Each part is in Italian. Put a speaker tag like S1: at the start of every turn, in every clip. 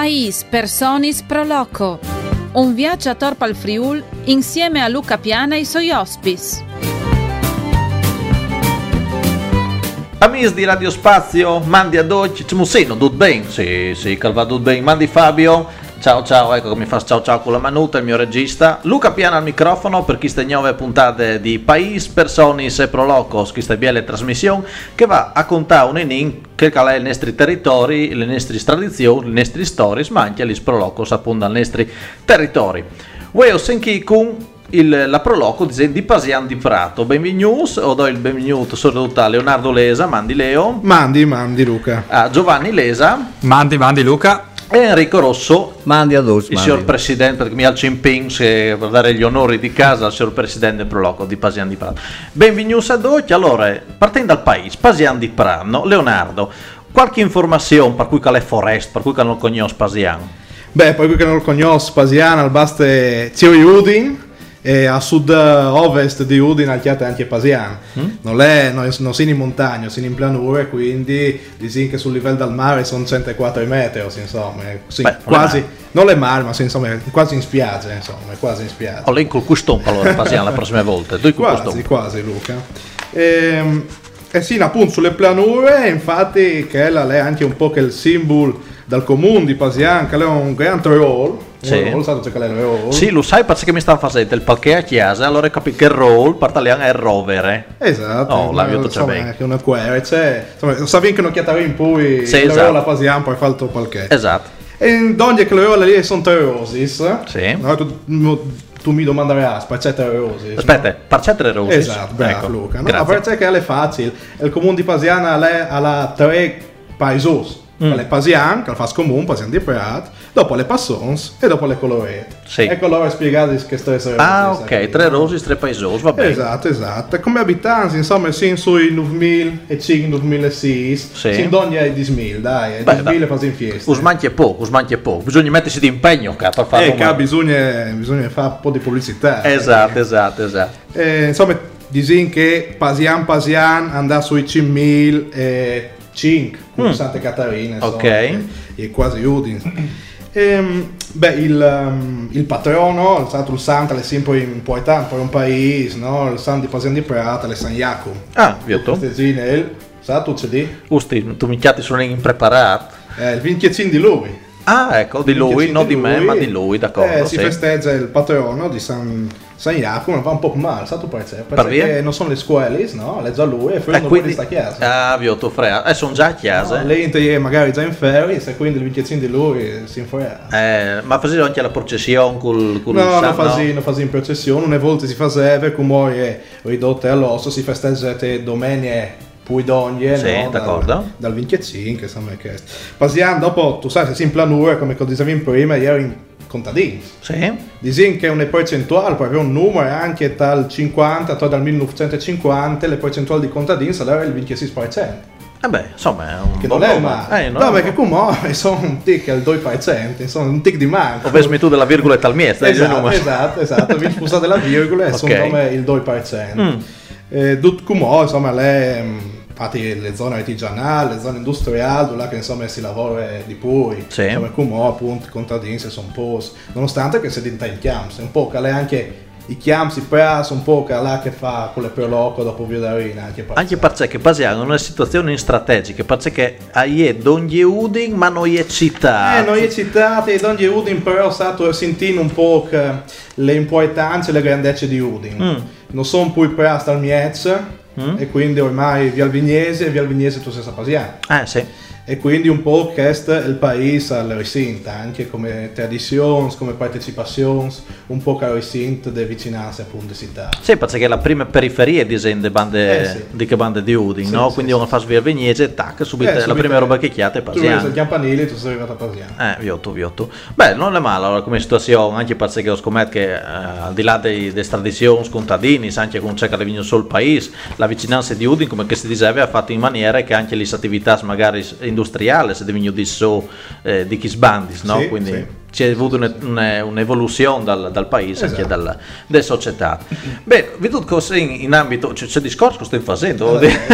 S1: País Personis Pro Loco. Un viaggio a Torpa al Friul insieme a Luca Piana e i suoi ospiti.
S2: Amici di Radio Spazio, mandi ad oggi, non tutto bene? Sì, che va tutto bene. Mandi Fabio, ciao, ecco che mi fa ciao con la manuta, il mio regista. Luca Piana al microfono per queste nuove puntate di País Personis e Pro Locos, questa bella trasmissione che va a contare un enin che è i nostri territori, le nostre tradizioni, le nostre storie, ma anche gli Pro Locos appunto ai nostri territori. Vuoi sentire con la proloco di Pasian di Prato. Benvenuti, o do il benvenuto soprattutto a Leonardo Lesa, mandi Leo.
S3: Mandi Luca.
S2: A Giovanni Lesa.
S4: Mandi Luca.
S2: E Enrico Rosso.
S5: Mandi a dos.
S2: Il signor Presidente, perché mi ha il cimpin per dare gli onori di casa al signor Presidente del proloco di Pasian di Prato. Benvenuti a tutti. Allora, partendo dal paese, Pasian di Prato, Leonardo, qualche informazione per cui è forest, per cui non conosce Pasian?
S3: Beh, per cui non lo conosce Pasian, al baste Zio Udin. E a sud-ovest di Udine al chiate anche Pasian. Non sono in montagna, sono in pianure, quindi dicono che sul livello del mare sono 104 metri, insomma, sì, quasi, non le mare, ma insomma, quasi in spiaggia, insomma, quasi in spiaggia.
S2: Ho lei col custom allora Pasian la prossima volta,
S3: quasi Luca. E sì, appunto sulle pianure, infatti che ella è anche un po' che il simbolo del comune di Pasian, che è un gran roll.
S2: Sì.
S3: Non so se è il roll.
S2: Sì, lo sai perché mi stanno facendo il palché a chiesa, allora capisco che il roll partaliano è il rovere.
S3: Esatto.
S2: Oh, l'avvio c'è bene.
S3: È una query, insomma, sapevi che non chiatare in poi
S2: sì,
S3: il
S2: esatto.
S3: roll la Pasian poi fa il tuo palché.
S2: Esatto.
S3: E in donde che le roll lì sono terrosis.
S2: Sì.
S3: No, tu mi domanderai, parcette rosi.
S2: Aspetta, parcette rosi.
S3: Esatto, bravo
S2: ecco.
S3: Luca. No, perché è facile. Il comune di Pasian ha 3 paesos. Le Pasian, che fa comune, Pasian di Prato, dopo le Passons e dopo le Colorette.
S2: Sì.
S3: Ecco loro spiegati che sto essere.
S2: Ah, ok, 3 rosi, 3 paesos, va bene.
S3: Esatto. Come abitanti, insomma, sin sui 2005-2006,
S2: sì.
S3: sin ogni 10.000, dai, 10.000 fasi in fiesta.
S2: Usmanchi è poco, bisogna mettersi di impegno per fare
S3: bisogna fare un po' di pubblicità.
S2: Esatto.
S3: Insomma, dicono che Pasian andrà sui 5.000 con Santa Caterina, insomma,
S2: ok,
S3: e quasi Udine. Il patrono, il Santo Santa, è sempre importante per un paese, no? Il Santo di Pasian di Prato, è San Jacopo.
S2: Ah, visto?
S3: Santo c'è di?
S2: Usti, tu mi chiati sono impreparato.
S3: Il 25 di lui.
S2: Ah, ecco, di lui, non di me, ma di lui, d'accordo.
S3: Si festeggia il patrono di San Jacopo, ma va un po' male, stato perché non sono le scuole, no? Le già lui e poi
S2: quindi
S3: sta chiesa.
S2: Ah, visto, frea. Sono già a chiesa.
S3: No, lei magari già in ferie, se quindi il 25 di lui si infrea.
S2: Ma faceva anche la processione col
S3: no, non fa in processione, una volta si faceva, come è ridotte all'osso, si festeggia domenica. Poi d'ogni,
S2: sì,
S3: no?
S2: d'accordo.
S3: Dal 25, insomma, che Pasian, dopo, tu sai, se si in pianura, come dicevi prima, ero in contadini.
S2: Sì.
S3: Dicono che una percentuale, poi aveva un numero anche dal 50, dal 1950, le percentuali di contadini sarebbero il 26%.
S2: Insomma, è un
S3: che non è male. No, perché come sono un tic al 2%, insomma, un tic di manco.
S2: Ho vesmi tu della virgola e tal miesta.
S3: Esatto, vi scusate la virgola e sono come il 2%. Come, insomma, infatti le zone artigianali, le zone industriali, dove che insomma si lavora di più,
S2: sì.
S3: Insomma, come appunto i contadini si sono posti, nonostante che si diventa in chiams, un po' che lei anche i chiams si prasa un po' che là che fa con le proloco dopo via da Rina,
S2: anche perché Pasiano è una situazione strategica, perché è d'ogni Udin ma non è città.
S3: Non è città, e d'ogni Udin però è stato sentire un po' che le importanze e le grandezze di Udin. Non sono più prasta al Miez, e quindi ormai via il Vignese tu sei a Pasiano.
S2: Sì.
S3: E quindi un po' questo è il paese al risinta, anche come tradizioni, come partecipazioni, un po' che risinta di vicinanza appunto di città.
S2: Sì, perché la prima periferia è di bande di Udine, no? Quindi uno fa via Vignese, tac, subito la prima roba che chiate è Pasiano.
S3: Tu sei il campanile, tu sei arrivato a Pasiano.
S2: Viotto. Beh, non è male allora come situazione, anche perché ho scommetto che al di là delle tradizioni contadini, anche con c'è che vigno solo il paese, la vicinanza di Udine, come che si diceva, ha fatto in maniera che anche le attività magari industriali se devono di chi sbandis, no?
S3: Sì,
S2: quindi
S3: sì.
S2: c'è avuto un'evoluzione dal paese, anche dalla società. Beh, vedo cose in ambito, c'è discorso che stai facendo,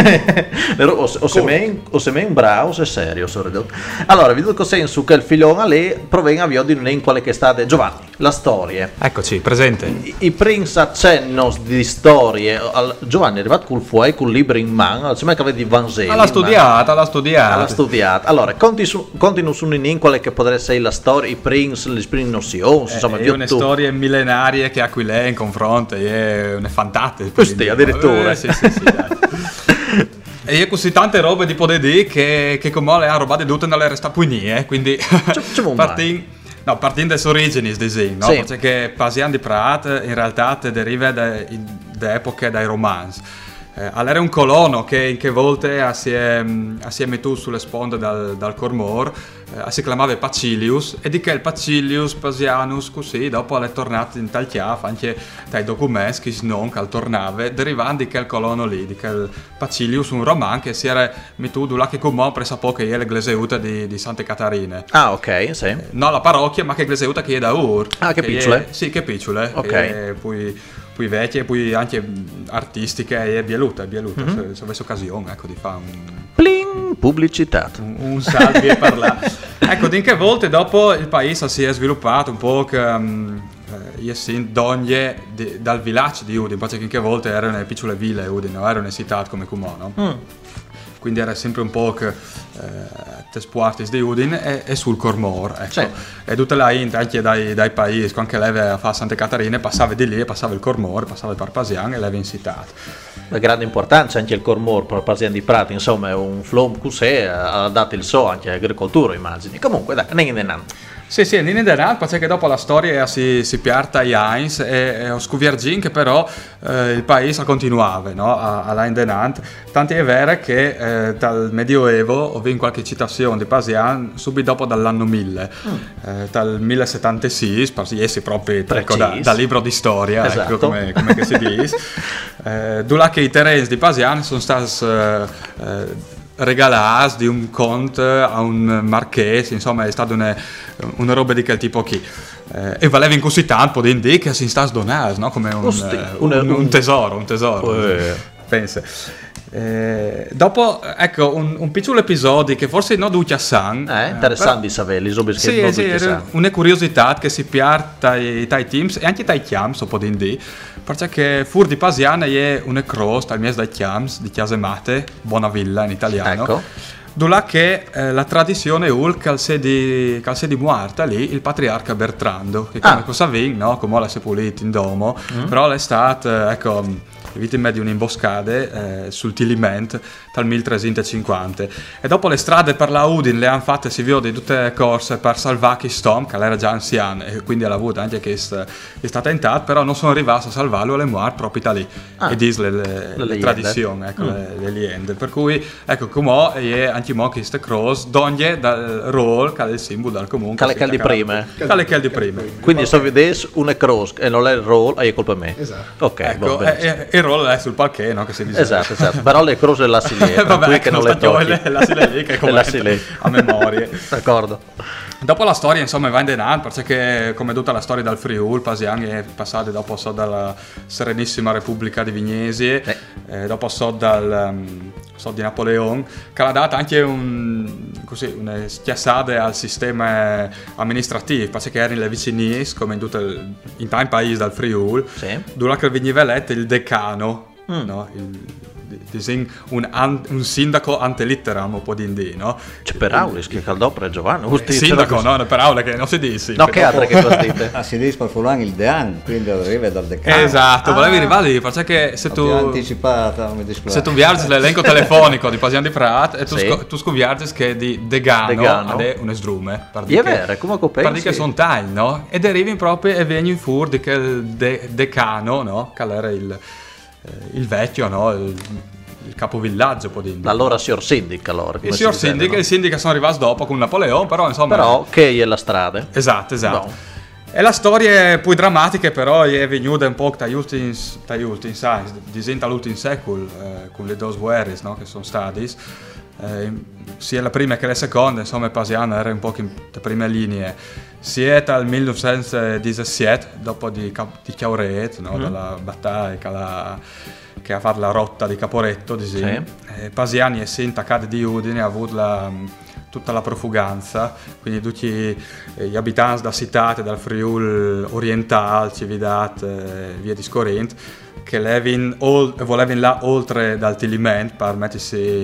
S2: o se bravo, se serio, allora, vedo cose su che il filone lì provenga via di in quale che state Giovanni, la storia.
S4: Eccoci, presente.
S2: I primi accenni di storie, Giovanni è arrivato col libro in mano, sembra che avete Vangeli.
S4: L'ha studiata.
S2: Allora, continua su in quale che potrebbe essere la storia, i primi nozioni, insomma,
S4: è una storia millenaria che qui lei in confronto, è una fantastica.
S2: Questi addirittura.
S4: Sì, dai. E io così tante robe di poter dire che come le ha rubate tutte non le resta punie, quindi partendo dalle origini, no?
S2: Sì.
S4: Perché Pasian di Prat in realtà deriva da epoche dai romanzi. All'era un colono che in che volte si è messo sulle sponde dal Cormor, si chiamava Pacilius, e di che il Pacilius Pasianus così dopo è tornato in tal chiaf anche dai documenti che non che tornava derivando di quel colono lì, di quel Pacilius, un roman che si era messo là che come presa poco è l'egleseuta di Sante Catarine.
S2: Ah, ok, sì.
S4: No, la parrocchia, ma che egleseuta che è da Ur.
S2: Ah, che piccole?
S4: Sì, che piccole.
S2: Ok.
S4: Poi vecchie e poi anche artistiche e bieluta, se avessi occasione, ecco, di fare
S2: Pling, pubblicità.
S4: un salvi e parlare. Ecco, di che volte dopo il paese si è sviluppato un po' che donne dal villaggio di Udine, perché in che volte erano le piccole ville Udine, non erano città come Cumò, no? Quindi era sempre un po' che Tespuartis di Udine e sul Cormor, ecco.
S2: Sì.
S4: E tutta la Int anche dai paesi, anche lei a fare Sante Catarine, passava di lì e passava il Cormor, passava il Parpasian e lei in città.
S2: La grande importanza anche il Cormor per Pasian di Prati, insomma, è un flom così, ha dato il so anche all'agricoltura, immagini. Comunque, dai,
S4: Sì, l'Ine Denant, perché dopo la storia si piarta i Heinz e ho scoviargin che però il paese continuava, no? Alla Denant. Tanto è vero che dal Medioevo ho visto qualche citazione di Pasian subito dopo dall'anno 1000, dal 1076, parsi proprio dal libro di storia,
S2: esatto.
S4: Ecco come che si dice. Dove che i terreni di Pasian sono stati regalati di un conte a un marchese, insomma è stata una roba di quel tipo qui, e valeva in così tanto di indicare che si sta donando, no? Come un tesoro pensa. Dopo ecco un piccolo episodio che forse non duce a San
S2: interessante di sapere
S4: sì, era una curiosità che si piarta dai teams e anche dai chiams un po' di indì, perché Fur di Pasiana è una cross al mese dai chiams di Chiasemate, buona villa in italiano,
S2: ecco.
S4: Dove che la tradizione calse di muarta lì il patriarca Bertrando, che come cosa ving, no? Come l'ha seppellito in domo, però è stato ecco vittime di un'imboscata sul Tiliment dal 1350, e dopo le strade per la Udine le hanno fatte si vede di tutte le corse per salvare chi Stom, che era già anziano e quindi ha avuto anche che è stata tentata, però non sono arrivati a salvarlo alle muarte proprio da lì e dice le tradizioni, ecco, le leggende, per cui ecco come è anche mo che queste cross donne dal roll che è il simbolo del comune
S2: che è di prima quindi se vedete una cross e non è il roll è colpa me,
S4: esatto.
S2: Ok,
S4: ecco, il roll è sul palché, no? Che si dice.
S2: Esatto. Però le cross e la silè,
S4: vabbè,
S2: che non le togli.
S4: La silè lì che è a memoria.
S2: D'accordo.
S4: Dopo la storia, insomma, va in denaro, perché come tutta la storia dal Friul, Pasian è passato dopo dalla Serenissima Repubblica di Vignesi, dopo di Napoleon, che ha dato anche una schiassata al sistema amministrativo, perché erano le vicinies, come in tanti paesi dal Friul, dove veniva eletto il decano, no? Un sindaco ante litteram, un po' di indì, no?
S2: C'è per Aulis che caldopra Giovanni.
S4: Sindaco, no, per Aule che non si dice.
S2: No, che altre che tu dite?
S5: Si dice per fulano il dean, quindi arriva dal decano.
S4: Esatto, volevi arrivare lì, perché se tu viaggi l'elenco telefonico di Pasian di Prat e tu scoviargi che di Degano è un esdrume.
S2: È vero, come pensi?
S4: Perché sono tagli, no? Ed arrivi proprio e vieni fuori di che decano, no? Che era il vecchio, no? Il capovillaggio, può dire.
S2: Allora signor Sindic, allora.
S4: Il signor Sindic, no? Il Sindic sono arrivati dopo con Napoleone, però insomma.
S2: Però che è la strada.
S4: Esatto. No. E la storia è più drammatica, però è venuta un po' dagli ultimi secoli, dall'ultimo secolo, con le due guerre, no? Che sono stati. sia la prima che la seconda, insomma Pasiano era un po' in le prime linee, sia dal 1917, dopo di Chiauret, no? Dalla battaglia che ha fatto la rotta di Caporetto, Pasiani è sin attaccati di Udine, ha avuto tutta la profuganza, quindi tutti gli abitanti da citate, dal Friul orientale, Cividat, via discorrendo, che volevano là oltre dal Tiliment per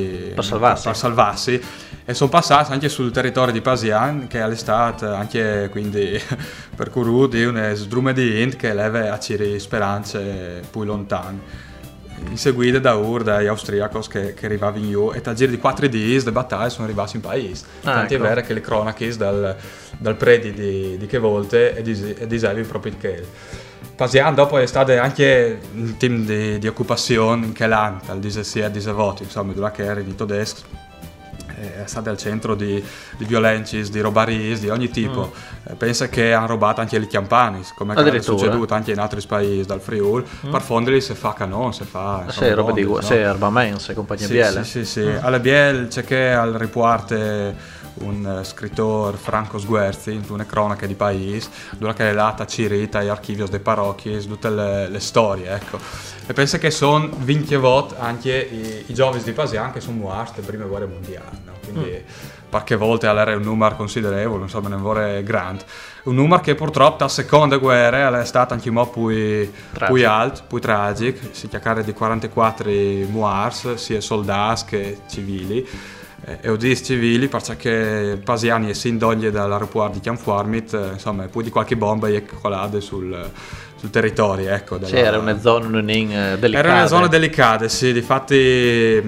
S4: salvarsi, e sono passati anche sul territorio di Pasian, che è stato anche quindi per curudi un sdrumedint che leve a ciri speranze più lontane. Inseguite dagli austriacos che arrivavano in giù, e al giro di 4 giorni le battaglie sono arrivate in paese. Tanto è vero che le cronache dal predi di che volte e dicevi proprio che Pasian dopo è stato anche un team di occupazione in Chelan dal 17-18, insomma, dove che era in tedesco. È stato al centro di violenze, di robaries di ogni tipo. Pensa che hanno rubato anche le campane, come è succeduto anche in altri paesi dal Friul. Per fonderli si fa canon, si fa
S2: roba di armamenti, compagnie biele.
S4: Sì. Alla Biel c'è che al riparte un scrittore Franco Sguerzi in una cronaca di paese, dove che è lata cirita agli archivi dei parrocchi, tutte le storie, ecco. E pensa che sono 20 volte anche i giovani di Pasian che sono morti nella prima guerra mondiale, no? Quindi qualche volta era un numero considerevole, insomma, un numero grande. Un numero che purtroppo dalla seconda guerra è stato anche un po' più alto, più tragico, si chiama di 44 morti, sia soldati che civili. E odis civili, perché Pasiani e Sindoglie dall'aeroporto di Chianfuarmit, insomma, poi di qualche bomba è colata sul territorio, ecco.
S2: Era una zona delicata.
S4: Era una zona delicata, sì, difatti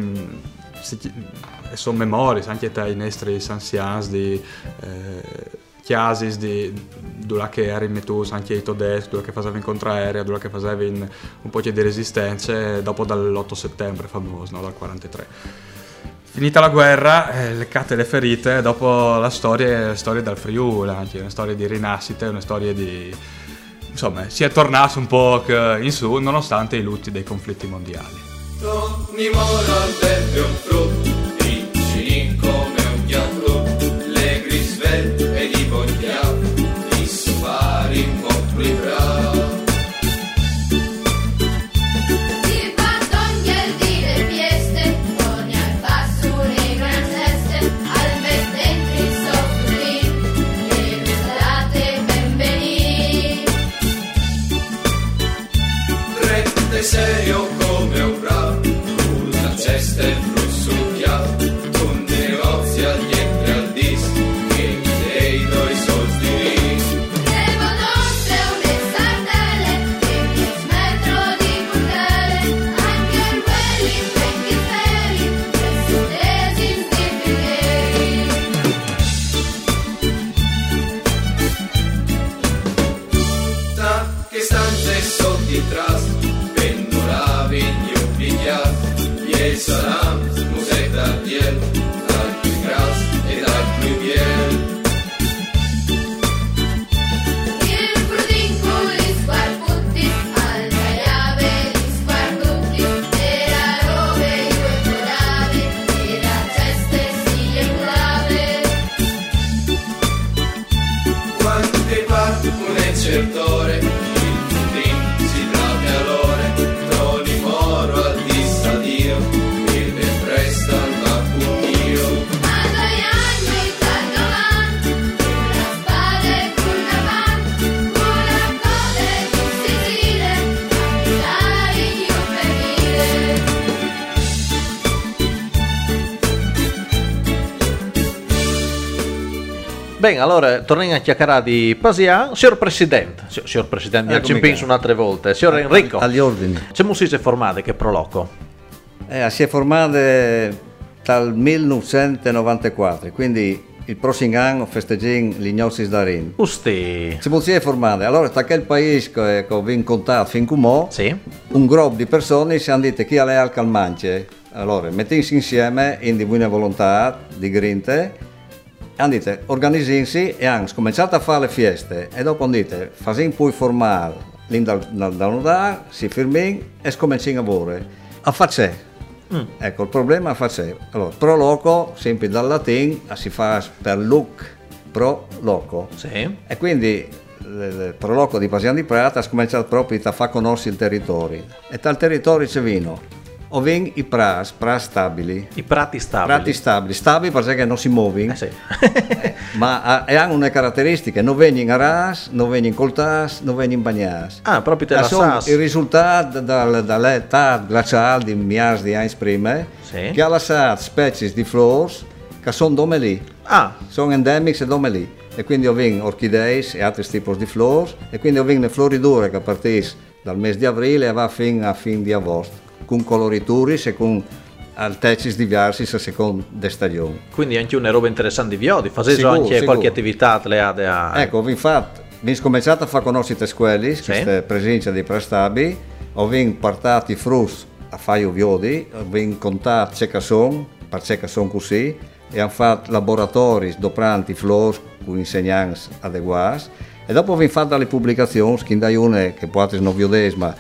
S4: sono memorie anche tra i nostri anziani di chiasis dove che erano mettuti anche i tedeschi, dove che facevano contraerea, dove che facevano un po' di resistenze dopo dall'8 settembre famoso, no? Dal 43. Finita la guerra, le catte e le ferite, dopo la storia dal Friuli, anche una storia di rinascita, una storia di... insomma, si è tornato un po' in su nonostante i lutti dei conflitti mondiali.
S6: Ogni moro al verde un frutto, vicini come un chiaffrutto, le grisvelle e i bognafi, i spari molto i bravi. Serio come un bravo, una cesta e flusso chiaro, un negozio agli entri al dis, che dei doi soldi lì.
S7: Devo dolce une sardelle, e 10 metri di burdelle, anche quelli vecchi feri, e sudesi stipendi.
S6: Ta che stanze soldi tras, e salam, musetta diel, dal più gras e dal più biel.
S7: Il prudinco li squarputti, al caiave li squarputti, e la robe io curave, e la ceste si è curave.
S6: Quante parti un ecertore, il prudin si travi all'ore, troni moro al dissadio, il ben presta al vacunio.
S7: A 2 anni tanto avanti, una spada e una van, una coda e un Sicile, a io per dire.
S2: Bene, allora torniamo a chiacchierare di Pasian. Signor Presidente, al penso un'altra volta. Signor Enrico,
S5: agli ordini.
S2: come si è formato, che proloco?
S5: Si è formato dal 1994, quindi il prossimo anno festeggiamo l'Ignosis d'Arin.
S2: Usti.
S5: Si è formato, allora da quel paese che ho in contatto fin come
S2: Sì.
S5: un gruppo di persone si hanno detto chi è al calmance, allora mettiamoci insieme in di buona volontà, di grinte, hanno detto organizziamoci e hanno cominciato a fare le feste e dopo hanno detto facciamo poi formare dal si firmiamo e cominciamo a lavorare. A facere Ecco, il problema faceva. Allora, pro loco, sempre dal latino, si fa per look, pro loco.
S2: Sì.
S5: E quindi il proloco di Pasian di Prata ha cominciato proprio a far conoscere il territorio. E dal territorio c'è vino. O vin i pras stabili.
S2: I prati stabili.
S5: Stabili perché non si muovono.
S2: Sì.
S5: Ma hanno una caratteristica, non vengono in aras, non vengono in coltas, non vengono in bagnas.
S2: Ah, proprio te la
S5: sono
S2: sas.
S5: il risultato dall'età glaciale di miliardi di anni prima,
S2: Sì.
S5: che ha lasciato specie di flores che sono dome lì.
S2: Ah,
S5: Sono endemiche e dome lì. E quindi ho vinto orchidee e altri tipi di flores, e quindi ho vinto le floridure che partiscono dal mese di aprile e va fino a fine di agosto, con colorituri e con altezze diverse a seconda delle stagioni.
S2: quindi anche una roba interessante di Viodi. Facevo
S5: Sicuro,
S2: anche
S5: sicuro.
S2: qualche attività leate a...
S5: Ecco, infatti, ho cominciato a fare conoscere le scuole,
S2: Sì.
S5: queste presenze di Prastabi, ho portato i frutti a fare Viodi, ho contato ciò che sono, per ciò che sono così, e hanno fatto laboratori dopranti flores con insegnanti adeguati, e dopo ho fatto le pubblicazioni, che da una che può essere non Viodesi, ma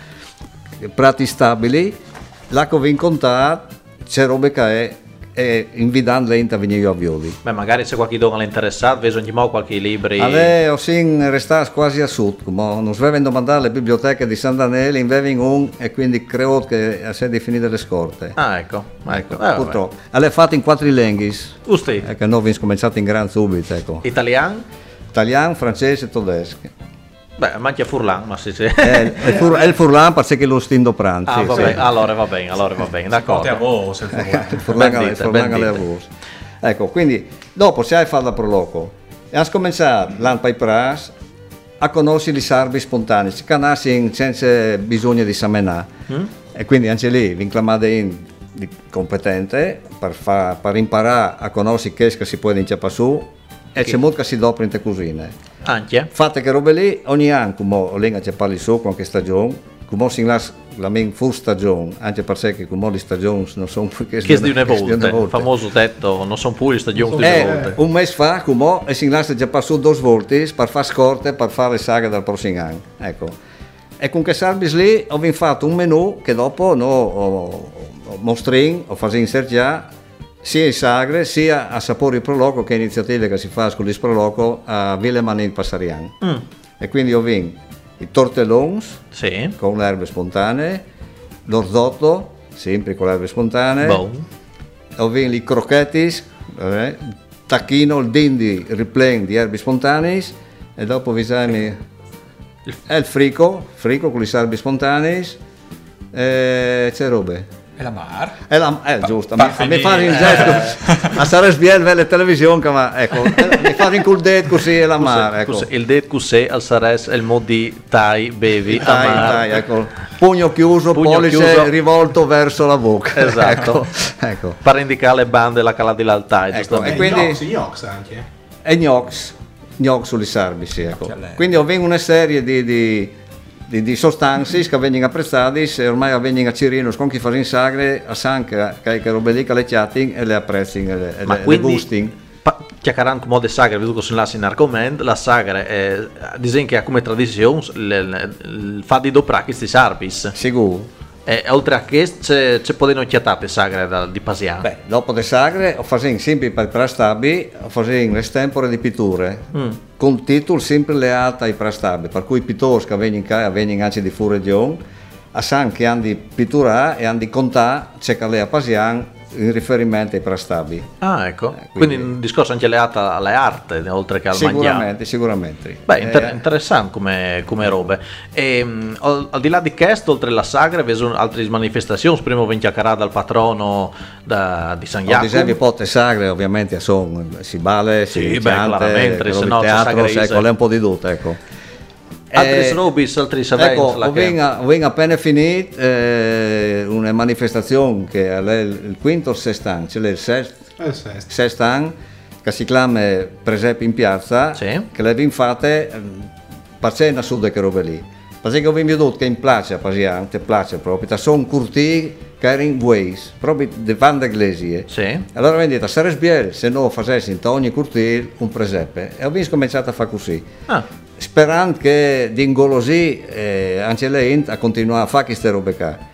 S5: prati stabili, là che ho contato, c'è roba che è invitando lenta a venire a Viodi.
S2: Beh, magari se qualche donna è interessato, vedo anche mo qualche libri.
S5: Allora, sin restato quasi a sud, come non si avevano domandato alle biblioteche di San Daniele, in avevano un, e quindi credo che si è definite le scorte.
S2: Ah, ecco.
S5: Purtroppo. Allora, è fatto in 4 lingue,
S2: Usti,
S5: che noi abbiamo cominciato in gran subito, ecco.
S2: italiano?
S5: Italiano, francese e tedesco.
S2: Beh, manca Furlan, ma sì, sì.
S5: È il Furlan perché lo stindo pranzo.
S2: Ah, va bene, allora va bene,
S4: Te a
S2: d'accordo.
S4: voi, se
S5: Il Furlan
S2: Ben dite, ben
S5: alle
S2: dite.
S5: avus. Ecco, quindi dopo si è fatto la proloco e ha cominciato l'anno per pras a conoscere i sarbi spontanei, si canassi senza bisogno di samenà. E quindi anche lì vinclamate di competente per imparare a conoscere che si può inciappare su e c'è molto che si dopo in te cucine.
S2: Anche?
S5: Fatte che robe lì, ogni anno, come Lenga ci parli su con che stagione, come si las la main full stagione, anche perché come le stagioni non sono più
S2: Che di una volta, il famoso detto, non sono pure stagioni di una volta.
S5: un mese fa, come e si las già passato 2 volte per fare scorte, per fare le saghe dal prossimo anno. Ecco. E con che sarbis lì ho fatto un menù che dopo ho mostrin, ho fatto insergiare sia in sagre sia a sapori proloco che iniziative che si fa con l'isproloco a Villa Manin Passarian. E quindi ho vinto i tortellons
S2: Sì.
S5: con le erbe spontanee, l'orzotto sempre con le erbe spontanee,
S2: Buon.
S5: ho vinto i crocchetis, tacchino, il dindi riplen di erbe spontanee e dopo visami il frico con le erbe spontanee, c'è robe.
S4: E la bar?
S5: Giusto,
S4: per
S5: mi fare in
S4: finire.
S5: gesto, a stare sbiel velle televisione, ma ecco, mi fare in cul det così e la mare, ecco.
S2: Il det cusè al sares è il mod di tai bevi
S5: Dai, ecco. Pugno chiuso, pollice
S2: chiuso.
S5: rivolto verso la bocca.
S2: Esatto.
S5: Ecco.
S2: Per indicare le bande la cala di l'altai,
S5: Ecco,
S2: giustamente.
S5: e quindi
S3: Gnox anche.
S5: e gnox sulle sarbi, sì, ecco.
S4: Occhialè.
S5: Quindi ho una serie di sostanze che vengono apprezzate e ormai vengono a Cirino con chi fa in sagre a San che robe lì che le chiatin e le apprezzino e
S2: Ma
S5: le
S2: quindi
S5: gustin.
S2: chiacchierando come de sagre, vedo che sono là in argomento, la sagre è disegno che ha come tradizione il fa di doprà questi sarbis.
S5: Sicuro.
S2: E oltre a questo c'è podono chiattate sagre di Pasiano.
S5: Beh, dopo le sagre ho fatto sempre per prastabi, ho fatto le stempore di pitture, con titolo sempre leato ai prastabi, per cui i pittori che vengono anche di fuori regione, a San che hanno di pittura e hanno di contare c'è che lei a Pasian in riferimento ai prastabi.
S2: Ah, ecco.
S5: quindi-
S2: Quindi un discorso anche legato alle arte, oltre che al mangiare.
S5: Sicuramente.
S2: Beh, interessante come robe. E al di là di questo, oltre alla sagra, vedo altre manifestazioni. Prima vengo chiacchierata dal patrono di San
S5: Ad esempio,
S2: Jacopo.
S5: pote sagre ovviamente sono, si bale,
S2: Sì,
S5: si
S2: beh,
S5: canta,
S2: chiaramente,
S5: il
S2: se no c'è
S5: teatro,
S2: sagrese.
S5: ecco, è un po' di tutto, ecco.
S2: Altri robis, altri
S5: Ecco,
S2: eventi.
S5: ho appena finito una manifestazione che è il quinto o il sesto anno, cioè il sesto anno, che si chiama Presepe in piazza,
S2: Sì.
S5: che le abbiamo fatte per cena su che robe lì. Perché ho veduto che in piace a Pasian, te piace proprio, sono curti che erano in Waze, proprio davanti all'iglesia.
S2: Sì.
S5: Allora abbiamo detto, sarebbe bene se no facessi in ogni curtil un presepe. E abbiamo cominciato a fare così.
S2: Ah,
S5: Sperando che di ingolosì anche lei a continuare a fare queste robe qua.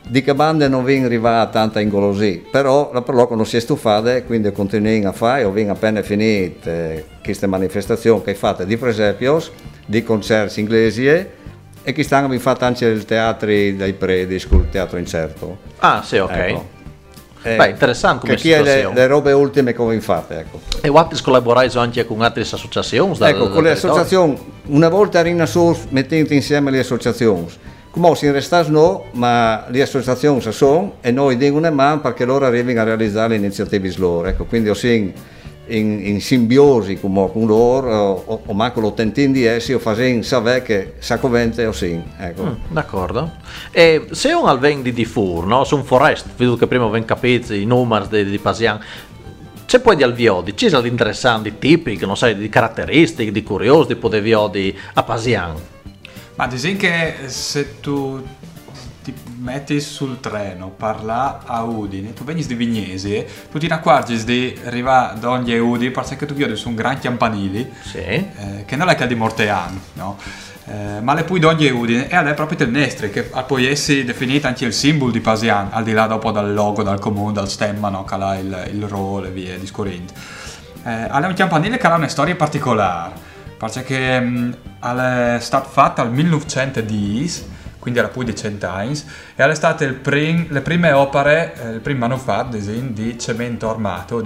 S5: di che bande non viene arrivata tanta ingolosì, però la Proloco non si è stufata, quindi continuano a fare, o viene appena finite queste manifestazioni che fate di presepios, di concerti inglesi e che stanno vi fate anche il teatro dei predi, il teatro incerto.
S2: Ah, sì, ok.
S5: Ecco.
S2: Beh, interessante come
S5: che chi è
S2: situazione.
S5: le robe ultime che vi fate, ecco.
S2: E Wattis collaborai anche con altre associazioni?
S5: Ecco, con le associazioni, una volta erano solo mettendo insieme le associazioni. Come si resta no, ma le associazioni sono e noi diamo una mano perché loro arrivino a realizzare le iniziative loro. Ecco, quindi in simbiosi con loro o manco lo tentino di essere o facendo sapere che sa covente o sì. Ecco.
S2: D'accordo. E se un alvendi di fur, no? Su un forest, vedo che prima ven capiti i numeri di Pasian. C'è poi di alviodi, ci sono di interessanti, tipici, non sai, di caratteristiche, di curiosi, di podeviodi a Pasian.
S4: Ma dici che se tu ti metti sul treno, parla a Udine, tu veni di Vignesi, tu ti accorgi di arrivare da ogni Udine perché tu vedi su un gran campanili,
S2: Sì.
S4: che non è che di Mortean, no? Ma le poi da ogni Udine e è proprio il Nestri, che poi essi definito anche il simbolo di Pasian, al di là dopo dal logo, dal comune, dal stemma, no? Che ha il ro, le vie discorrenti. È un campanile che ha una storia particolare. Perché è stato fatto al 1910, quindi era più di 100 anni, e è state le prime opere, il primo manufatto di cemento armato,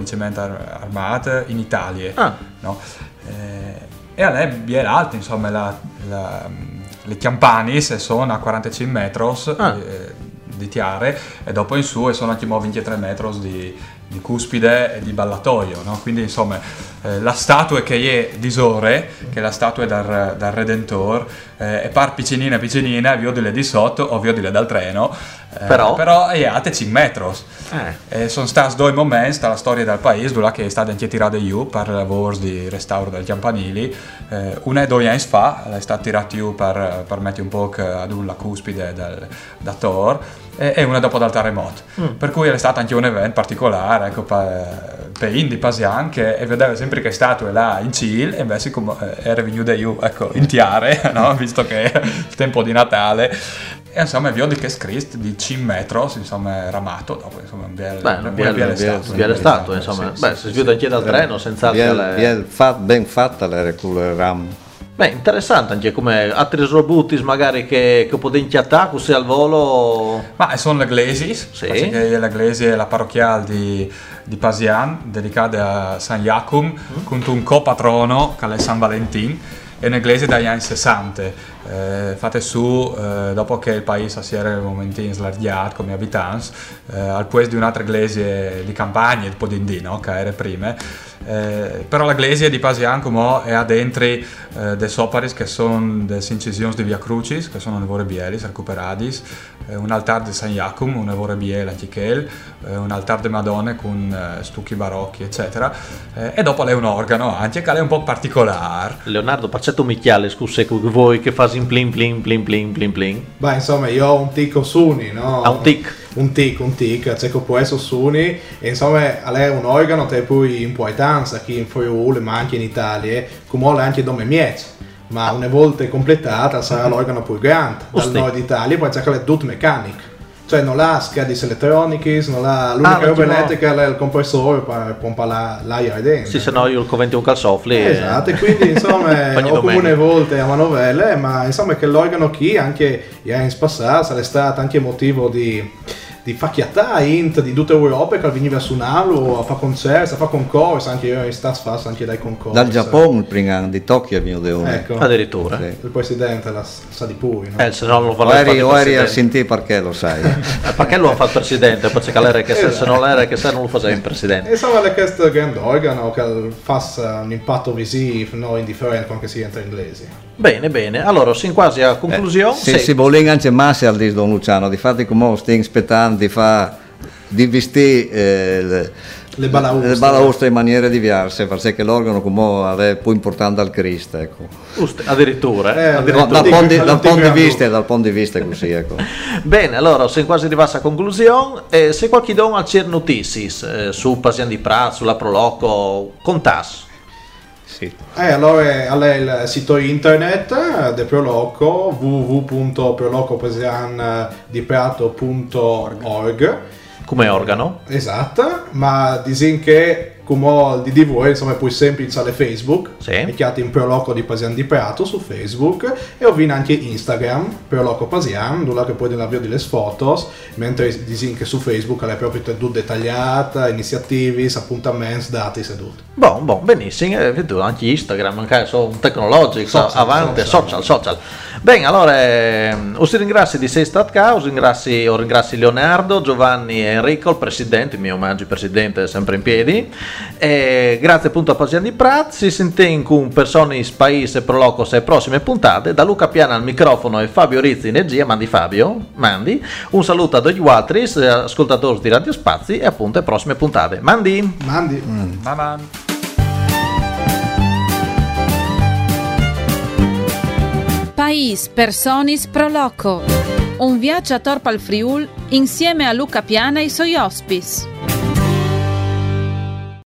S4: in Italia. No? E a lei è alta, insomma, le campane sono a 45 metri di tiare, e dopo in su sono anche 23 metri di cuspide e di ballatoio, no? Quindi insomma la statua che è di Sore, che è la statua dal Redentor, è par piccinina viodile di sotto o viodile dal treno, però è a 5 metri. Sono stati due momenti dalla storia del paese dove è stata anche tirata giù per lavori di restauro del campanili. Una è 2 anni fa, è stata tirata giù per mettere un po' ad la cuspide da Tor, e una dopo dal terremoto. Per cui è stato anche un evento particolare, ecco, per Indi Pasian, che vedeva sempre che statue là in Cile, e invece era venuta io, ecco, in tiare, no? Visto che è il tempo di Natale. E insomma vi ho di che scritto di 5 metri, insomma, ramato, dopo insomma un
S2: bel stato, insomma. Beh, si sviuta anche dal treno, senz'altro.
S5: Ben fatta la recuperam.
S2: Beh, interessante anche come altri robutis magari che potete inchiattare così al volo.
S4: Ma sono le Glesi,
S2: sì.
S4: Perché la Glesi è la parrocchiale di Pasian, dedicata a San Jacum, con un copatrono che è San Valentin, e un'eglise dagli anni 60. Fate su, dopo che il paese si era un momentino slargiato come abitanti, al posto di un'altra iglesia di campagna, un po' di indino, che era prima. Però la iglesia di Pasian come è dentro dei soparis che sono delle incisioni di Via Crucis, che sono nevore bielis recuperati, un altare di San Jacum, un nevore biel antichel, un altare di Madonna con stucchi barocchi, eccetera, e dopo lei un organo anche che è un po' particolare.
S2: Leonardo, Pacetto Micchiale, scusa, voi che fai in plin plin plin plin plin plin.
S3: Beh, insomma, io ho un tic Suni, no?
S2: Un tic.
S3: Un tic, c'è che può essere Suni, e insomma, lei è un organo che poi importanza qui in Friuli, ma anche in Italia, come lei anche dome miec. Ma una volta completata sarà l'organo più grande dal nord Italia, poi c'è che è tutto meccanico. Cioè non ha schede elettroniche, non ha l'unica roba elettrica è il compressore per pompare l'aria dentro.
S2: Sì, se no io il convento un calzofli.
S3: Esatto, e quindi insomma alcune volte a manovelle, ma insomma che l'organo qui anche gli anni passati è stato anche motivo di facchiattà di tutta Europa che veniva a suonarlo, a fare concerti, a fare concorsi, anche io in stato fatto anche dai concorsi.
S5: Dal Giappone prima di Tokyo è venuto
S3: ecco.
S2: Addirittura.
S3: Sì. Il presidente la sa di poi, no?
S2: Se non lo fa
S5: o eri a sentire perché lo sai.
S2: Perché lo fa il presidente? Perché l'era che se non l'era che se non lo faceva il presidente.
S3: E insomma è questo grande organo che fa un impatto visivo, no, indifferente quando si entra in inglese.
S2: Bene, allora sin quasi a conclusione.
S5: Si vuole anche massa al di Don Luciano, di fatti come stiamo aspettando di vestire le balaustre in maniera diverse, perché l'organo come è più importante al Cristo, ecco.
S2: Addirittura.
S5: Dal punto di vista così, ecco.
S2: Bene, allora sin quasi arrivati a conclusione, se qualche ha notizie su Pasian di Prat, sulla Proloco, contas.
S8: sito.
S3: Allora è il sito internet del Proloco, www.prolocopaesiandiprato.org.
S2: Come organo.
S3: Esatto, ma disin che come di voi, insomma, è più semplice alle Facebook,
S2: Sì.
S3: e chiamate in Proloco di Pasian di Prato su Facebook, e ho vinto anche Instagram, Proloco Pasian, dove che poi nell'avvio delle foto, mentre disin che su Facebook è proprio tutto dettagliata, iniziativi, appuntamenti, dati seduti.
S2: Bon, benissimo, tu anche Instagram, anche sono tecnologico,
S3: Social,
S2: avanti, social. Bene, allora, us ringrazio di essere stato qua, ringrazio Leonardo, Giovanni e Enrico, il presidente, il mio omaggio presidente sempre in piedi, e grazie appunto a Pasian di Prat, si sente con persone paese Prolocos e prossime puntate, da Luca Piana al microfono e Fabio Rizzi in regia, mandi, un saluto a tutti gli altri ascoltatori di Radio Spazi e appunto alle prossime puntate, mandi.
S4: Maman.
S1: Pais Personis Proloco. Un viaggio a Torpa al Friul insieme a Luca Piana e i suoi ospiti.